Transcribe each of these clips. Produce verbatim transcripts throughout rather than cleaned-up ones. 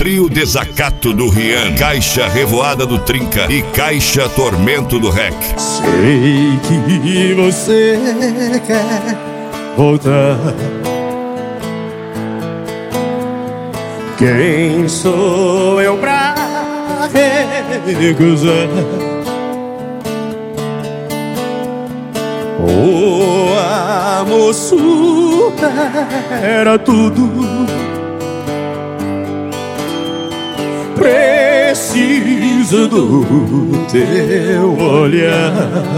Trio Desacato do Rian, Caixa Revoada do Trinca e Caixa Tormento do Rec. Sei que você quer voltar. Quem sou eu pra recusar? O amor supera tudo. Preciso do teu olhar.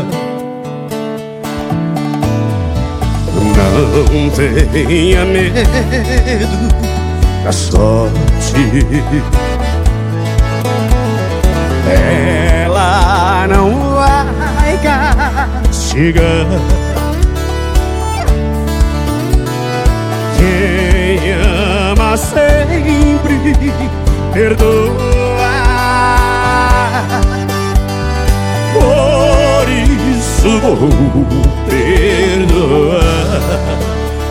Não tenha medo da sorte. Ela não vai castigar. Quem ama sempre perdoa. Por isso vou perdoar.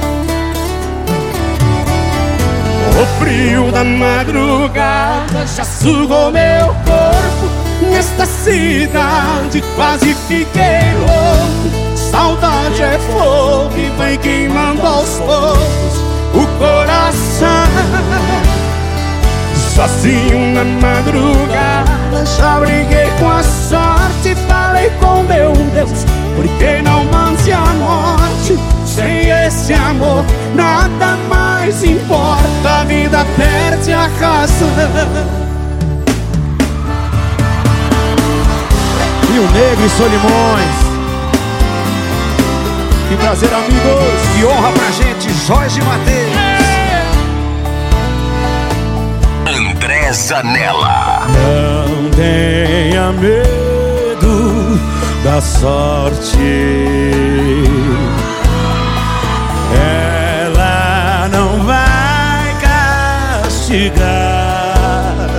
O frio da madrugada já sugou meu corpo. Nesta cidade quase fiquei louco. Saudade é fogo e vai queimando aos poucos o coração. Sozinho na madrugada já briguei com a sorte. Falei com meu Deus, por que não mande a morte? Sem esse amor nada mais importa. A vida perde a razão. Rio Negro e Solimões. Que prazer, amigos. Que honra pra gente, Jorge Mateus. André Zanella. Não tenha medo da sorte. Ela não vai castigar.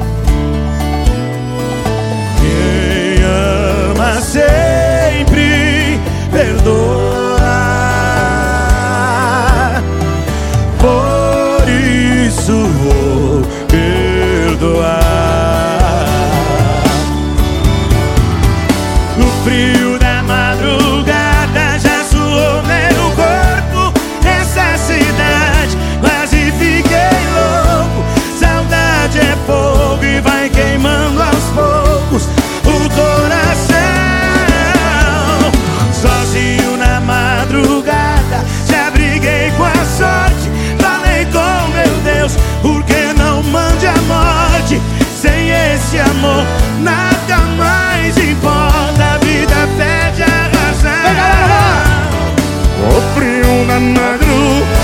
Quem ama sempre perdoa. Por isso vou perdoar. No frio da madrugada já suou meu corpo. Essa cidade quase fiquei louco. Saudade é fogo e vai queimando aos poucos o coração. Sozinho na madrugada já briguei com a sorte. Falei com meu Deus, por que não mande a morte? Sem esse amor nada mais importa. A vida perde a razão. O frio na madrugada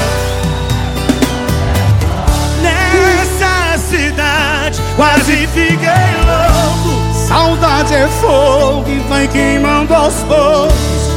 nessa cidade quase fiquei louco. Saudade é fogo e vai queimando aos poucos